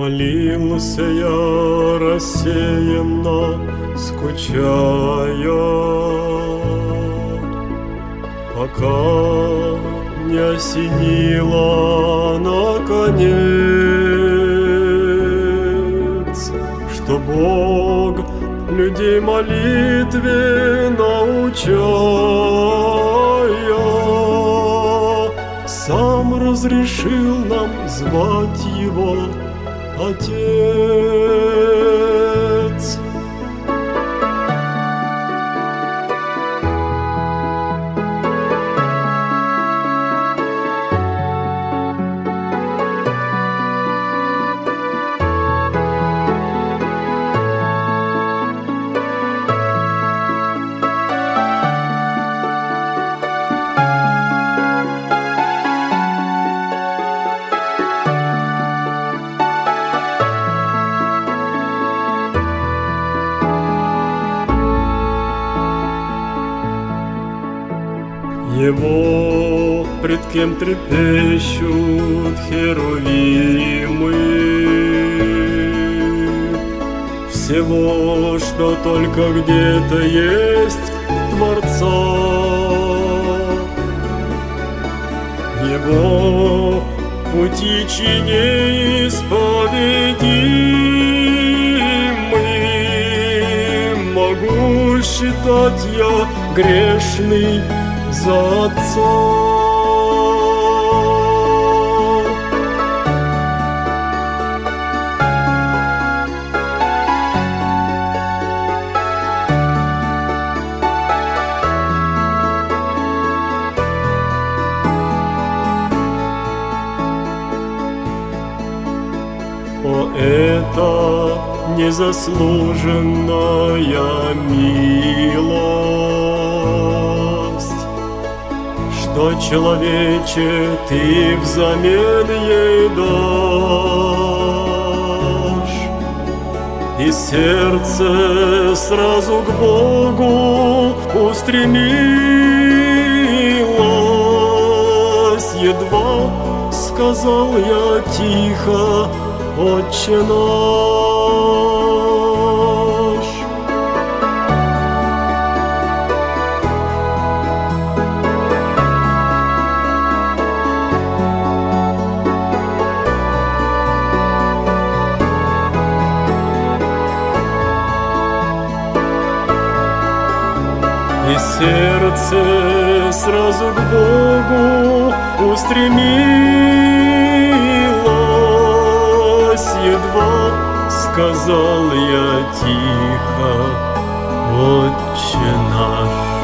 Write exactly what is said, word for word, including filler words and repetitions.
Молился я рассеянно, скучая, пока не осенило наконец, что Бог людей молитве научая, сам разрешил нам звать Его Отец. Его пред кем трепещут херувимы, всего, что только где-то есть Творца. Его пути неисповедимы, могу считать я грешный за Отца. О, это незаслуженная милость, что, человече, ты взамен ей дашь, и сердце сразу к Богу устремилось. Едва сказал я тихо: Отче наш. И сердце сразу к Богу устремилось. Едва сказал я тихо: Отче наш.